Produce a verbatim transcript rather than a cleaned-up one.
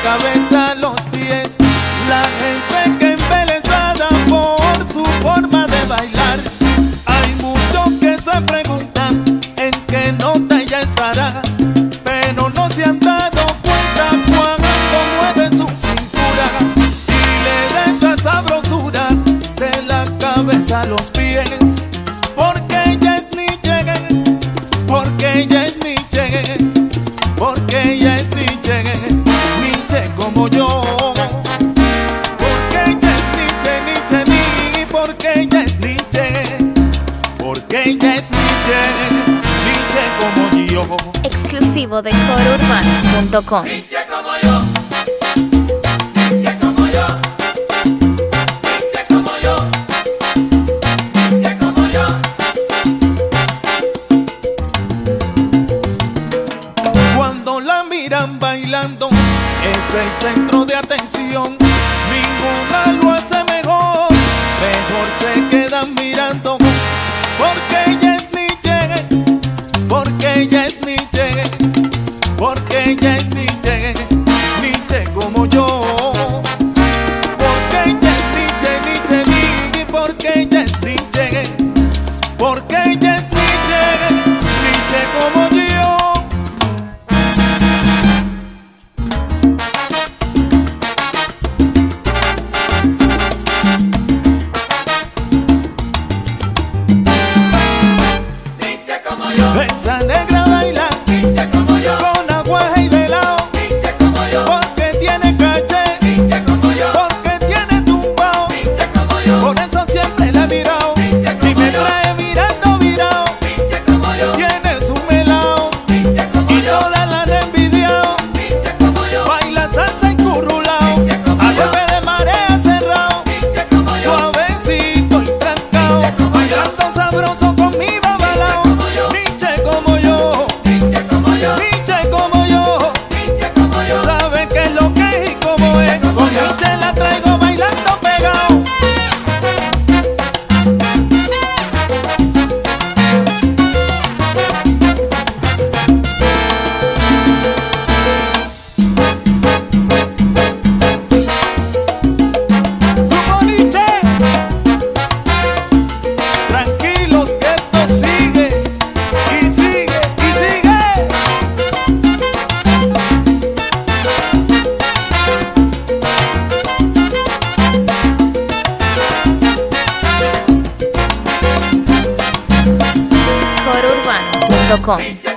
cabeza a los pies. La gente que embelesada por su forma de bailar. Hay muchos que se preguntan en qué nota ella estará, pero no se han dado cuenta cuando mueve su cintura y le da esa sabrosura de la cabeza a los pies. Porque ella es Nietzsche, porque ella es Nietzsche, porque ella es Nietzsche, Nietzsche como yo. Porque ella es Nietzsche, Nietzsche, Nietzsche, porque ella es Nietzsche, porque ella es Nietzsche, Nietzsche como yo. Exclusivo de coro urbano punto com. Nietzsche como yo. Nietzsche como yo. Nietzsche como yo. Nietzsche como yo. Cuando la miran bailando es el centro de atención. Ninguna lo hace mejor, mejor se quedan mirando. Porque ella es Nietzsche, porque ella es Nietzsche, porque ella es Nietzsche, Nietzsche como yo. Porque ella es Nietzsche, Nietzsche, Nietzsche, porque ella es Nietzsche, porque ella es Nietzsche, Nietzsche como yo. Esa negra baila Nietzsche como yo, con aguaje y de lado Nietzsche como yo, porque tiene caché Nietzsche como yo, porque tiene tumbao Nietzsche como yo, por eso siempre la he mirado y me trae mirando virado Nietzsche como yo, tiene su melao Nietzsche como y yo, todas la han envidiado Nietzsche como yo, baila salsa y currulao a golpe de marea cerrado Nietzsche como yo, suavecito y trancao, bailando sabroso con mi babalao. Nietzsche como yo, Nietzsche como yo, Nietzsche como yo, Nietzsche como yo, sabe qué es lo que es y cómo es. Con Nietzsche la traigo bailando pegado. Grupo Nietzsche, tranquilos que esto sigue. Y sigue, y sigue. coro urbano punto com.